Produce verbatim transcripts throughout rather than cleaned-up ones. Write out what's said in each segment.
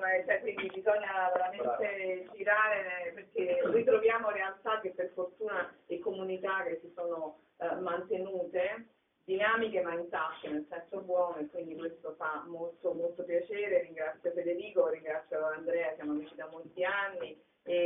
eh, cioè, quindi bisogna veramente girare perché ritroviamo realtà che per fortuna e comunità che si sono eh, mantenute, dinamiche ma intatte nel senso buono, e quindi questo fa molto molto piacere. Ringrazio Federico, ringrazio Andrea, siamo amici da molti anni,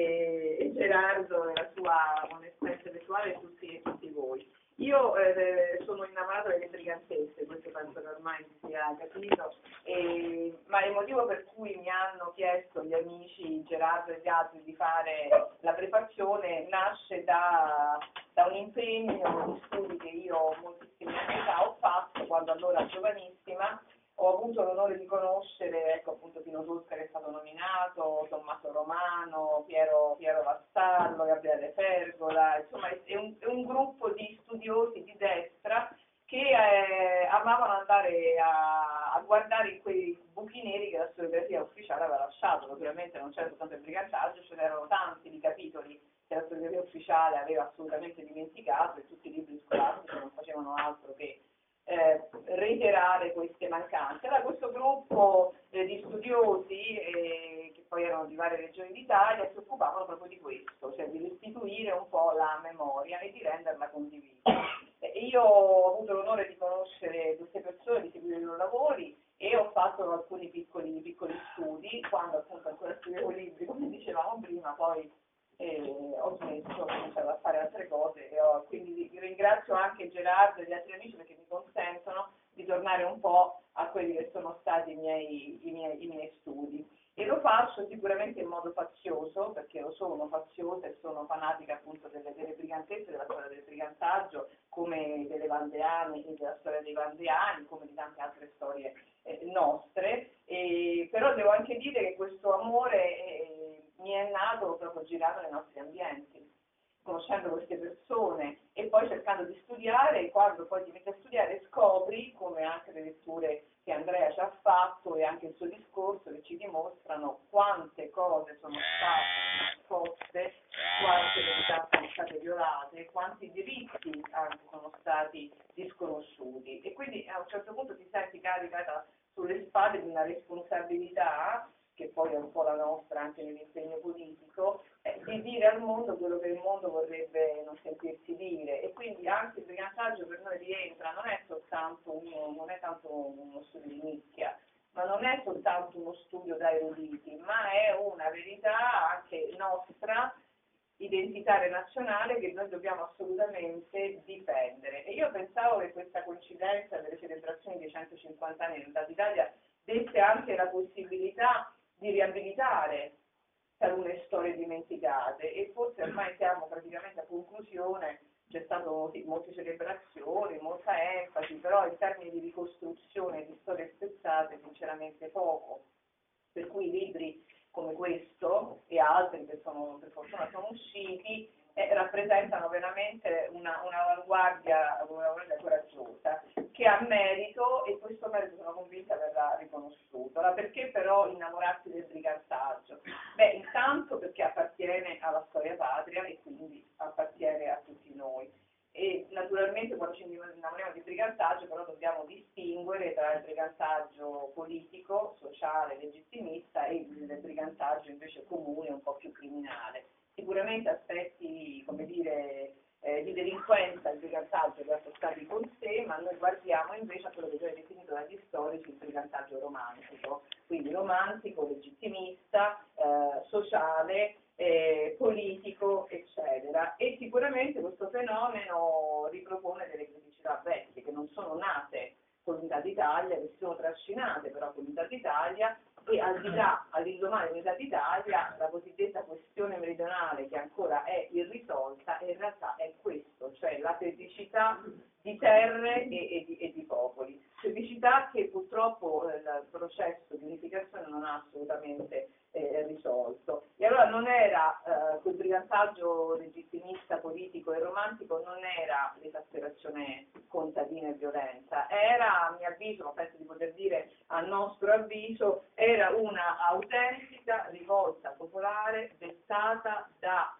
e, e Gerardo e la sua onestà intellettuale, e tutti, tutti voi. Io eh, sono innamorata delle brigantesse, questo penso che ormai si sia capito, e, ma il motivo per cui mi hanno chiesto gli amici Gerardo e gli altri di fare la prefazione nasce da, da un impegno di studi che io moltissimi anni fa ho fatto, quando allora giovanissima ho avuto l'onore di conoscere, ecco appunto Pino Tosca che è stato nominato, Tommaso Romano, Piero, Piero Vassallo, Gabriele Fergola, insomma è un, è un gruppo di studiosi di destra che eh, amavano andare a, a guardare in quei buchi neri che la storiografia ufficiale aveva lasciato. Ovviamente non c'era soltanto il brigantaggio, ce n'erano tanti di capitoli che la storiografia ufficiale aveva assolutamente dimenticato, e tutti i libri scolastici non facevano altro che Eh, reiterare queste mancanze. Allora questo gruppo eh, di studiosi, eh, che poi erano di varie regioni d'Italia, si occupavano proprio di questo, cioè di restituire un po' la memoria e di renderla condivisa. Eh, io ho avuto l'onore di conoscere queste persone, di seguire i loro lavori, e ho fatto alcuni piccoli, piccoli studi, quando appunto ancora scrivevo libri, come dicevamo prima, poi e ho smesso, ho cominciato a fare altre cose, e ho, quindi ringrazio anche Gerardo e gli altri amici perché mi consentono di tornare un po' a quelli che sono stati i miei, i miei, i miei studi, e lo faccio sicuramente in modo fazioso, perché lo sono faziosa e sono fanatica appunto delle, delle brigantesse, della storia del brigantaggio, come delle vandeane e della storia dei vandeani, come di tante altre storie eh, nostre, e, però devo anche dire che questo amore eh, mi è nato proprio girando nei nostri ambienti, conoscendo queste persone e poi cercando di studiare, e quando poi ti metti a studiare scopri, come anche le letture che Andrea ci ha fatto e anche il suo discorso, che ci dimostrano quante cose sono state nascoste, quante verità sono state violate, quanti diritti anche sono stati disconosciuti, e quindi a un certo punto ti senti caricata sulle spalle di una responsabilità, che poi è un po' la nostra anche nell'impegno politico, eh, di dire al mondo quello che il mondo vorrebbe non sentirsi dire. E quindi anche il brigantaggio per noi rientra, non è soltanto uno, non è tanto uno studio di nicchia, ma non è soltanto uno studio da eruditi, ma è una verità anche nostra, identitaria nazionale, che noi dobbiamo assolutamente difendere. E io pensavo che questa coincidenza delle celebrazioni dei centocinquanta anni dell'Unità d'Italia desse anche la possibilità di riabilitare talune storie dimenticate, e forse ormai siamo praticamente a conclusione. C'è stato sì, molte celebrazioni, molta enfasi, però in termini di ricostruzione di storie spezzate sinceramente poco, per cui libri come questo e altri che sono, per fortuna sono usciti, eh, rappresentano veramente una, un'avanguardia, un'avanguardia coraggiosa, che ha merito, e questo merito sono convinta verrà riconosciuto. Allora, perché però innamorarsi del brigantaggio? Beh, intanto perché appartiene alla storia patria e quindi appartiene a tutti noi. E naturalmente quando ci innamoriamo di brigantaggio però dobbiamo distinguere tra il brigantaggio politico, sociale, legittimista, e il brigantaggio invece comune, un po' più criminale. Sicuramente aspetti, come dire, eh, di delinquenza il brigantaggio li ha portati con sé, ma noi guardiamo invece a quello che viene definito dagli storici il brigantaggio romantico, quindi romantico, legittimista, eh, sociale, eh, politico, eccetera. E sicuramente questo fenomeno ripropone delle criticità vecchie che non sono nate con l'Unità d'Italia, che si sono trascinate però con l'Unità d'Italia, e al di là, all'indomani dell'Unità d'Italia, la cosiddetta questione meridionale, che ancora è irrisolta, in realtà è questo, cioè la criticità di terre e, e, di, e di popoli. Criticità che purtroppo eh, il processo di unificazione non ha assolutamente eh, risolto. E allora non era eh, quel brigantaggio legittimista, politico e romantico, non era l'esasperazione contadina e violenta, era, a mio avviso, ma penso di poter dire a nostro avviso, era una autentica rivolta popolare dettata da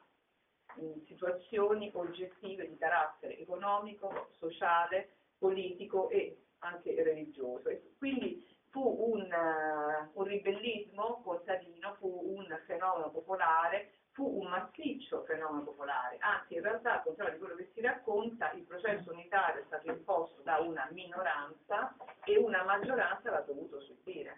mh, situazioni oggettive di carattere economico, sociale, politico e anche religioso. E quindi fu un, uh, un ribellismo contadino fenomeno popolare fu un massiccio fenomeno popolare, anzi in realtà, al contrario di quello che si racconta, il processo unitario è stato imposto da una minoranza e una maggioranza l'ha dovuto subire.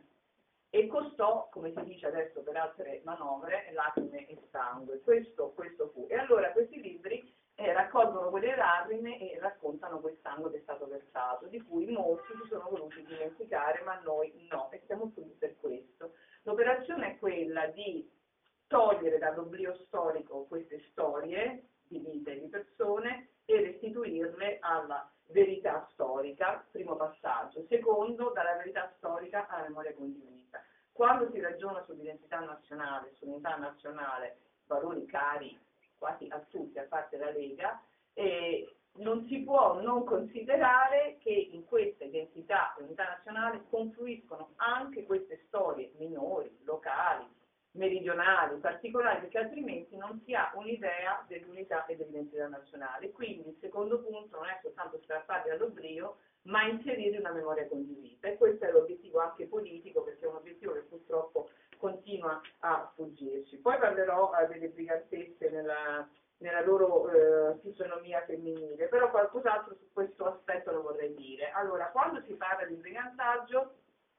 E costò, come si dice adesso per altre manovre, lacrime e sangue. Questo, questo fu. E allora questi libri eh, raccolgono quelle lacrime e raccontano quel sangue che è stato versato, di cui molti si sono voluti dimenticare, ma noi no, e siamo qui per questo. L'operazione è quella di togliere dall'oblio storico queste storie di vite e di persone e restituirle alla verità storica, primo passaggio. Secondo, dalla verità storica alla memoria condivisa. Quando si ragiona sull'identità nazionale, sull'unità nazionale, valori cari quasi a tutti, a parte la Lega, eh, non si può non considerare che in questa identità e unità nazionale confluiscono anche queste storie minori, locali, meridionali, particolari, perché altrimenti non si ha un'idea dell'unità e dell'identità nazionale. Quindi il secondo punto non è soltanto strapparli dall'oblio, ma inserire una memoria condivisa. E questo è l'obiettivo anche politico, perché è un obiettivo che purtroppo continua a sfuggirci. Poi parlerò eh, delle brigantesse nella, nella loro eh, fisionomia femminile, però qualcos'altro su questo aspetto lo vorrei dire. Allora, quando si parla di brigantaggio,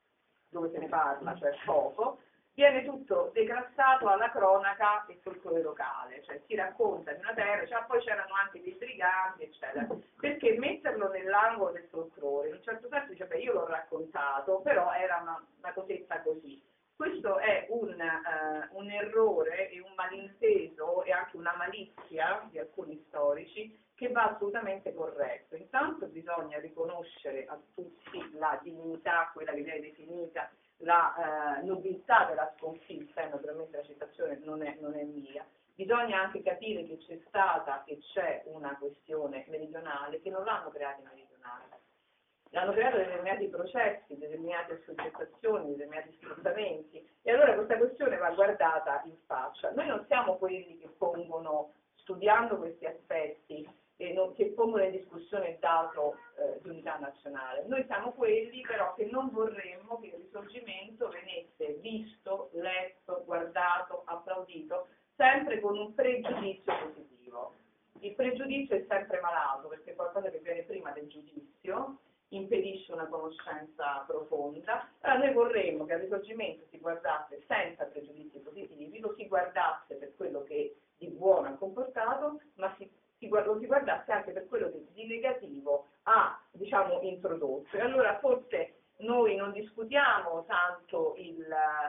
dove se ne parla, cioè poco, viene tutto declassato alla cronaca e folklore locale, cioè si racconta di una terra, cioè poi c'erano anche dei briganti, eccetera, perché metterlo nell'angolo del folklore, in un certo senso dice, beh, io l'ho raccontato, però era una, una cosetta così. Questo è un, uh, un errore e un malinteso e anche una malizia di alcuni storici che va assolutamente corretto. Intanto bisogna riconoscere a tutti la dignità, quella che viene definita la eh, nobiltà della sconfitta, e naturalmente la citazione non è, non è mia. Bisogna anche capire che c'è stata e c'è una questione meridionale che non l'hanno creata i meridionali. L'hanno creato determinati processi, determinate assoggettazioni, determinati sfruttamenti, e allora questa questione va guardata in faccia. Noi non siamo quelli che pongono, studiando questi aspetti, e non, che pongono in discussione il dato eh, di unità nazionale. Noi siamo quelli però che non vorremmo che il risorgimento venisse visto, letto, guardato, applaudito, sempre con un pregiudizio positivo. Il pregiudizio è sempre malato, perché è qualcosa che viene prima del giudizio, impedisce una conoscenza profonda. Allora noi vorremmo che al risorgimento si guardasse senza pregiudizi positivi, lo si guardasse per quello che di buono ha comportato, ma si Si, lo si guardasse anche per quello che di negativo ha, diciamo, introdotto. E allora forse noi non discutiamo tanto il,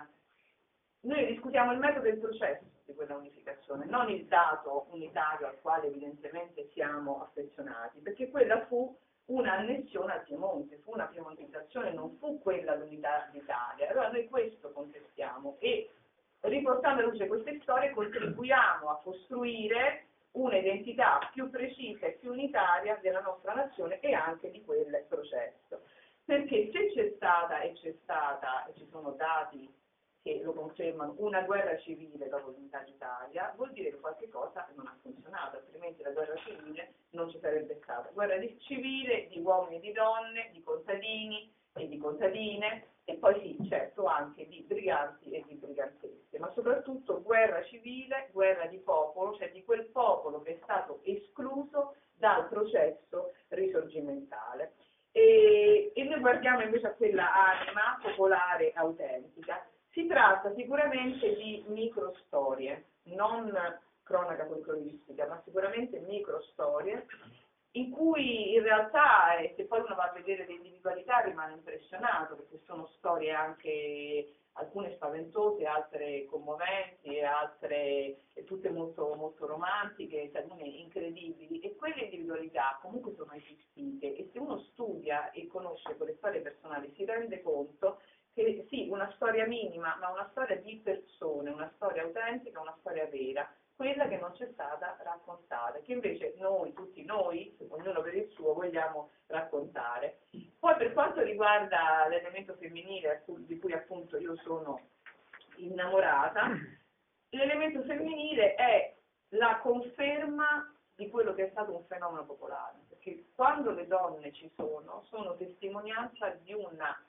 noi discutiamo il metodo del processo di quella unificazione, non il dato unitario al quale evidentemente siamo affezionati, perché quella fu un'annessione al Piemonte, fu una piemontizzazione, non fu quella l'unità d'Italia. Allora noi questo contestiamo e riportando alla luce queste storie contribuiamo a costruire un'identità più precisa e più unitaria della nostra nazione e anche di quel processo. Perché se c'è stata e c'è stata, e ci sono dati che lo confermano, una guerra civile dopo l'unità d'Italia, vuol dire che qualche cosa non ha funzionato, altrimenti la guerra civile non ci sarebbe stata. Guerra di civile di uomini e di donne, di contadini e di contadine, e poi sì, certo, anche di briganti e di brigantesse, ma soprattutto guerra civile, guerra di popolo, cioè di quel popolo che è stato escluso dal processo risorgimentale. E, e noi guardiamo invece a quella anima popolare autentica. Si tratta sicuramente di microstorie, non cronaca folcloristica, ma sicuramente microstorie, in cui in realtà, eh, se poi uno va a vedere le individualità, rimane impressionato, perché sono storie anche alcune spaventose, altre commoventi, altre tutte molto, molto romantiche, alcune incredibili, e quelle individualità comunque sono esistite, e se uno studia e conosce quelle storie personali si rende conto che sì, una storia minima, ma una storia di persone, una storia autentica, una storia vera, quella che non c'è stata raccontata, che invece noi, tutti noi, ognuno per il suo, vogliamo raccontare. Poi per quanto riguarda l'elemento femminile, di cui appunto io sono innamorata, l'elemento femminile è la conferma di quello che è stato un fenomeno popolare, perché quando le donne ci sono, sono testimonianza di una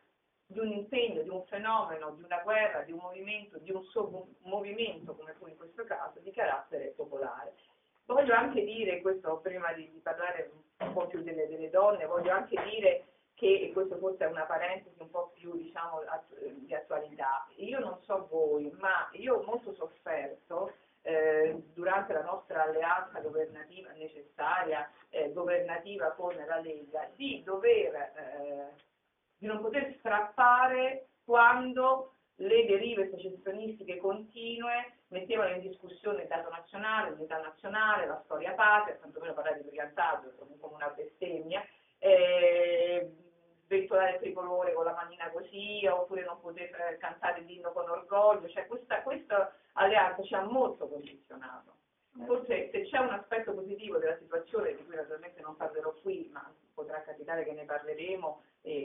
di un impegno, di un fenomeno, di una guerra, di un movimento, di un movimento, come fu in questo caso, di carattere popolare. Voglio anche dire, questo prima di, di parlare un po' più delle, delle donne, voglio anche dire che, e questo forse è una parentesi un po' più, diciamo, di attualità, io non so voi, ma io ho molto sofferto eh, durante la nostra alleanza governativa necessaria, eh, governativa con la Lega, di dover, eh, di non poter strappare quando le derive secessionistiche continue mettevano in discussione il dato nazionale, l'unità nazionale, la storia patria, tantomeno parlare di brigantaggio come una bestemmia, eh, sventolare il tricolore con la manina così, oppure non poter cantare l'inno con orgoglio, cioè questa, questa alleanza ci ha molto condizionato. Forse se c'è un aspetto positivo della situazione, di cui naturalmente non parlerò qui, ma potrà capitare che ne parleremo,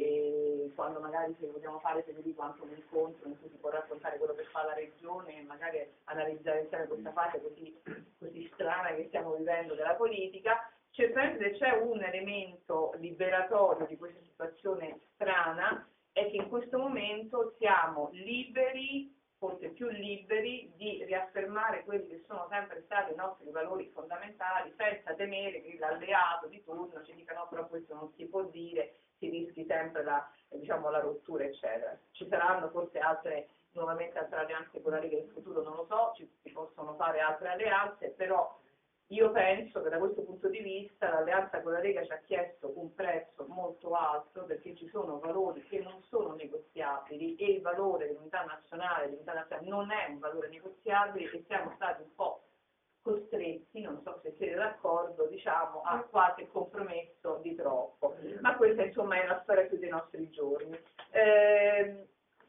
e quando magari se vogliamo fare Federico anche un incontro in cui si può raccontare quello che fa la regione e magari analizzare insieme questa fase così, così strana che stiamo vivendo della politica, certamente c'è un elemento liberatorio di questa situazione strana, è che in questo momento siamo liberi, forse più liberi, di riaffermare quelli che sono sempre stati i nostri valori fondamentali, senza temere che l'alleato di turno ci dica no, però questo non si può dire, si rischi sempre la, diciamo, la rottura, eccetera. Ci saranno forse altre, nuovamente altre alleanze con la Lega in futuro, non lo so, ci, si possono fare altre alleanze, però io penso che da questo punto di vista l'alleanza con la Lega ci ha chiesto un prezzo molto alto, perché ci sono valori che non sono negoziabili e il valore dell'unità nazionale, dell'unità nazionale non è un valore negoziabile, e siamo stati un po' costretti, non so se siete d'accordo, diciamo, a qualche compromesso di troppo. Ma questa insomma è la storia più dei nostri giorni. Eh,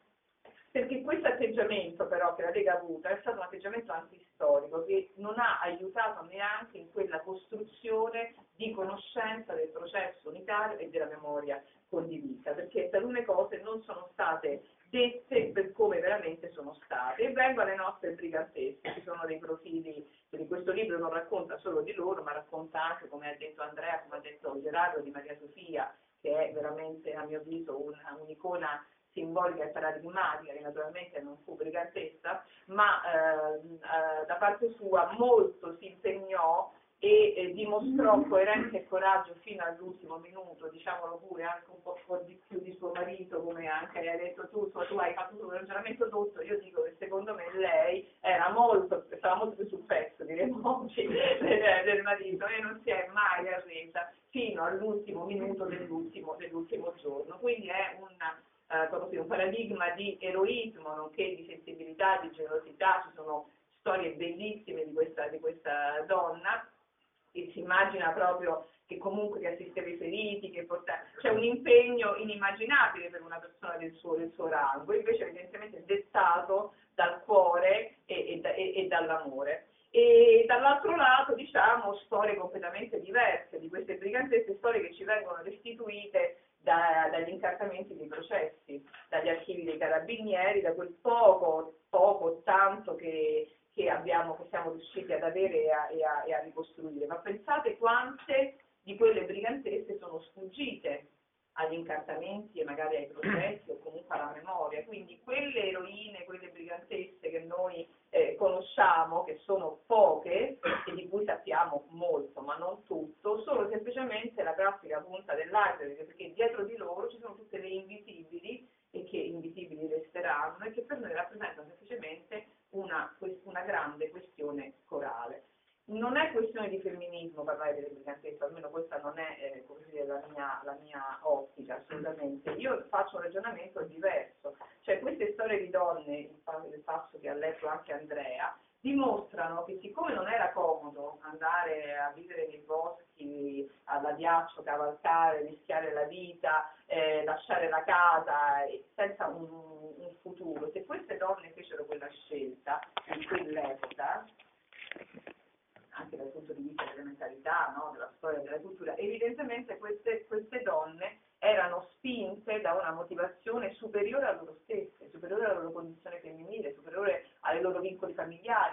perché questo atteggiamento però che la Lega ha avuto è stato un atteggiamento antistorico che non ha aiutato neanche in quella costruzione di conoscenza del processo unitario e della memoria condivisa, perché talune cose non sono state dette per come veramente sono state. E vengo alle nostre brigantesse, ci sono dei profili, quindi questo libro non racconta solo di loro, ma racconta anche, come ha detto Andrea, come ha detto Gerardo, di Maria Sofia, che è veramente a mio avviso una, un'icona simbolica e paradigmatica, che naturalmente non fu brigantessa, ma eh, eh, da parte sua molto si impegnò e eh, dimostrò coerenza e coraggio fino all'ultimo minuto, diciamolo pure, anche un po' di più di suo marito, come anche hai detto tu, tu, tu hai fatto un ragionamento dotto. Io dico che secondo me lei era molto, stava molto più sul pezzo, diremmo oggi, del, del marito, e non si è mai arresa fino all'ultimo minuto dell'ultimo, dell'ultimo giorno. Quindi è una Uh, proprio un paradigma di eroismo, nonché di sensibilità, di generosità. Ci sono storie bellissime di questa, di questa donna, che si immagina proprio che comunque che assisteva i feriti, che portava, c'è un impegno inimmaginabile per una persona del suo, del suo rango, invece evidentemente dettato dal cuore e, e, e, e dall'amore. E dall'altro lato, diciamo, storie completamente diverse di queste brigantesse, storie che ci vengono restituite Da, dagli incartamenti dei processi, dagli archivi dei carabinieri, da quel poco, poco, tanto che, che, abbiamo, che siamo riusciti ad avere e a, e, a, e a ricostruire. Ma pensate quante di quelle brigantesse sono sfuggite agli incartamenti e magari ai processi o comunque alla memoria. Quindi quelle eroine, quelle brigantesse che noi eh, conosciamo, che sono poche e di cui sappiamo molto ma non tutto, sono semplicemente la classica punta dell'iceberg, perché dietro di loro ci sono tutte le invisibili e che invisibili resteranno e che per noi rappresentano semplicemente una, una grande questione corale. Non è questione di femminismo parlare delle brigantesse, almeno questa non è eh, come dire, la, mia, la mia ottica, assolutamente. Io faccio un ragionamento diverso, cioè queste storie di donne, il passo che ha letto anche Andrea, dimostrano che siccome non era comodo andare a vivere nei boschi, all'addiaccio, cavalcare, rischiare la vita, eh, lasciare la casa eh, senza un, un futuro, se queste donne fecero quella scelta in quell'epoca, anche dal punto di vista delle mentalità, no? Della storia, della cultura, evidentemente queste, queste donne erano spinte da una motivazione superiore a loro stesse, superiore alla loro condizione femminile, superiore ai loro vincoli familiari,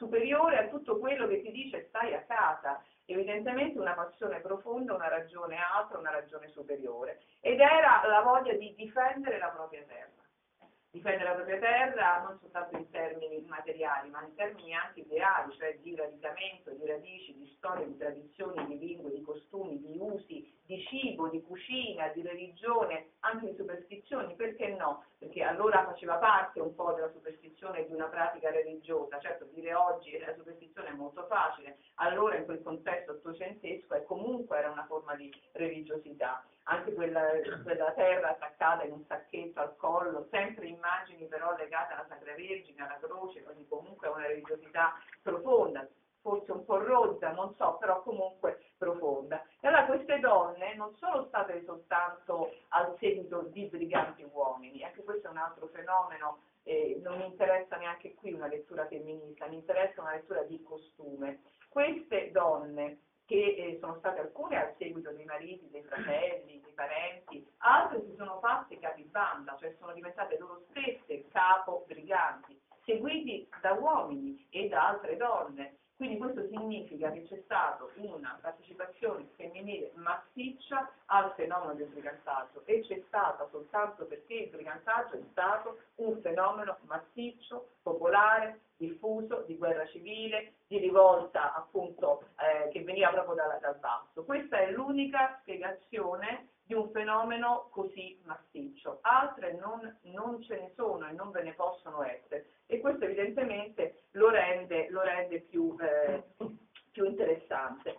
superiore a tutto quello che ti dice stai a casa. Evidentemente una passione profonda, una ragione alta, una ragione superiore. Ed era la voglia di difendere la propria terra. Difendere la propria terra non soltanto in termini materiali, ma in termini anche ideali, cioè di radicamento, di radici, di storia, di tradizioni, di lingue, di costumi, di usi, di cibo, di cucina, di religione, anche di superstizioni, perché no? Perché allora faceva parte un po' della superstizione di una pratica religiosa. Certo, dire oggi la superstizione è molto facile, allora in quel contesto ottocentesco e comunque era una forma di religiosità. Anche quella, quella terra attaccata in un sacchetto al collo, sempre immagini però legate alla Sacra Vergine, alla croce, quindi comunque una religiosità profonda, forse un po' rozza, non so, però comunque profonda. E allora queste donne non sono state soltanto al seguito di briganti uomini, anche questo è un altro fenomeno, eh, non mi interessa neanche qui una lettura femminista, mi interessa una lettura di costume. Queste donne che eh, sono state alcune al seguito dei mariti, dei fratelli, dei parenti, altre si sono fatte capibanda, cioè sono diventate loro stesse capo briganti, seguiti da uomini e da altre donne. Quindi questo significa che c'è stata una partecipazione femminile massiccia al fenomeno del brigantaggio, e c'è stata soltanto perché il brigantaggio è stato un fenomeno massiccio, popolare, diffuso, di guerra civile, di rivolta appunto eh, che veniva proprio dal, dal basso. Questa è l'unica spiegazione di un fenomeno così massiccio. Altre non, non ce ne sono e non ve ne possono essere, e questo evidentemente lo rende, lo rende più, eh, più interessante.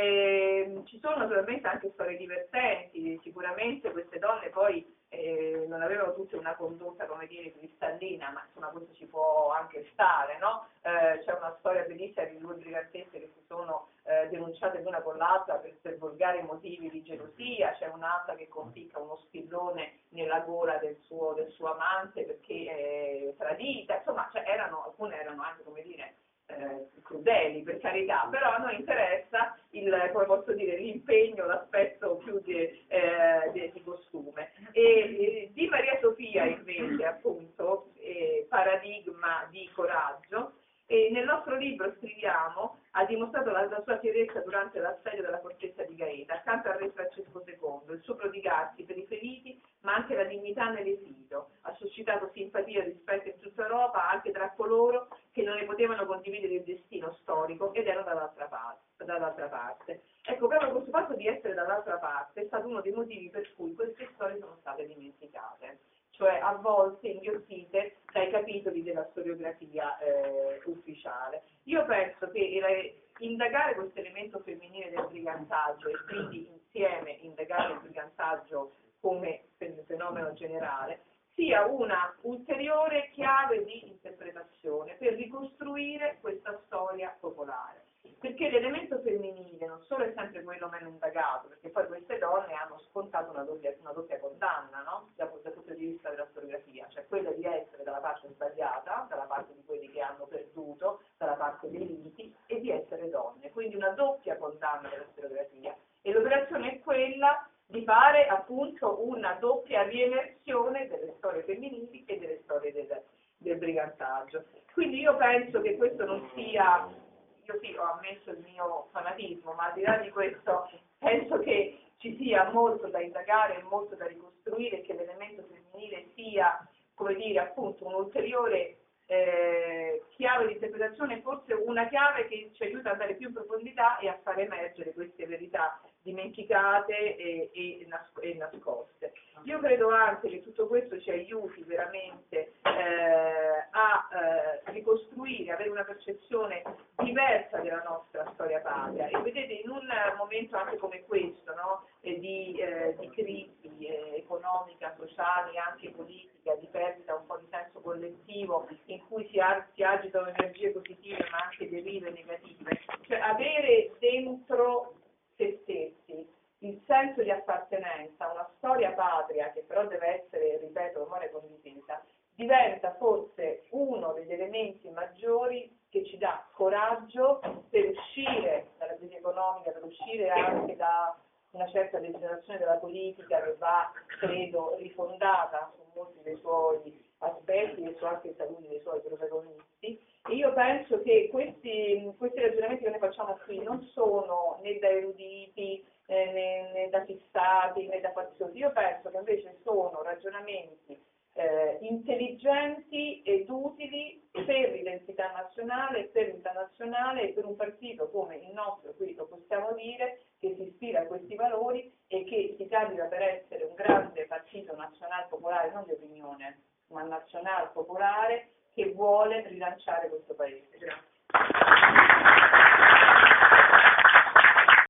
E, ci sono naturalmente anche storie divertenti, sicuramente queste donne poi eh, non avevano tutte una condotta, come dire, cristallina, ma insomma questo ci può anche stare, no? Eh, c'è una storia bellissima di due brigantesse che si sono eh, denunciate l'una con l'altra per, per volgari motivi di gelosia. C'è un'altra che conficca uno spillone nella gola del suo, del suo amante perché è tradita, insomma, cioè erano, alcune erano anche, come dire, Eh, crudeli, per carità, però a noi interessa il, come posso dire, l'impegno, l'aspetto più di, eh, di, di costume. E, e di Maria Sofia invece, appunto, eh, paradigma di coraggio, e nel nostro libro scriviamo: ha dimostrato la, la sua fierezza durante l'assedio della fortezza di Gaeta, accanto al re Francesco secondo, il suo prodigarsi per i feriti, ma anche la dignità nell'esilio. Ha suscitato simpatia e rispetto in tutta Europa, anche tra coloro che non ne potevano condividere il destino storico ed erano dall'altra parte, dall'altra parte. Ecco, proprio questo fatto di essere dall'altra parte è stato uno dei motivi per cui queste storie sono state dimenticate, cioè a volte inghiottite dai capitoli della storiografia eh, ufficiale. Io penso che eh, indagare questo elemento femminile del brigantaggio, e quindi insieme indagare il brigantaggio come fenomeno generale, sia una ulteriore chiave di interpretazione per ricostruire questa storia popolare. Perché l'elemento femminile non solo è sempre quello meno indagato, perché poi queste donne hanno scontato una doppia, una doppia condanna, no? Dal, dal punto di vista della storiografia, cioè quella di essere dalla parte sbagliata, dalla parte di quelli che hanno perduto, dalla parte dei limiti, e di essere donne, quindi una doppia condanna della storiografia. E l'operazione è quella di fare appunto una doppia riemersione delle storie femminili e delle storie del, del brigantaggio. Quindi io penso che questo non sia, io sì ho ammesso il mio fanatismo, ma al di là di questo penso che ci sia molto da indagare e molto da ricostruire, che l'elemento femminile sia, come dire, appunto un'ulteriore eh, chiave di interpretazione, forse una chiave che ci aiuta ad andare più in profondità e a far emergere queste verità dimenticate e, e, nas- e nascoste. Io credo anche che tutto questo ci aiuti veramente eh, a eh, ricostruire, avere una percezione diversa della nostra storia patria. E vedete, in un momento anche come questo, no? eh, di, eh, di crisi eh, economica, sociale, anche politica, di perdita un po' di senso collettivo, in cui si, ar- si agitano energie positive ma anche derive negative, cioè avere dentro se stessi il senso di appartenenza, una storia patria che però deve essere, ripeto, memoria condivisa, diventa forse uno degli elementi maggiori che ci dà coraggio per uscire dalla crisi economica, per uscire anche da una certa degenerazione della politica che va, credo, rifondata su molti dei suoi aspetti e su anche i saluti dei suoi protagonisti. E io penso che questi, questi ragionamenti che noi facciamo qui non sono né da eruditi, eh, né, né da fissati, né da faziosi. Io penso che invece sono ragionamenti eh, intelligenti ed utili per l'identità nazionale, per l'internazionale e per un partito come il nostro, qui lo possiamo dire, che si ispira a questi valori e che si candida per essere un grande partito nazionale popolare, non di opinione, ma nazionale popolare, che vuole rilanciare questo Paese. Grazie.